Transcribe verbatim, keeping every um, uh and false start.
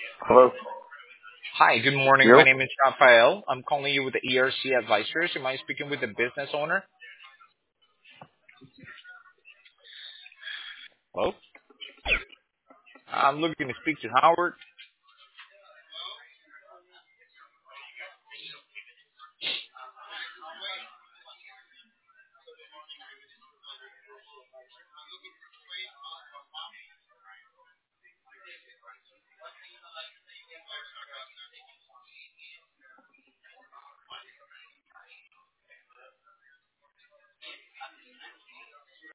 Hello? Hi, good morning. My You? name is Rafael. I'm calling you with the E R C Advisors. Am I speaking with the business owner? Hello? I'm looking to speak to Howard.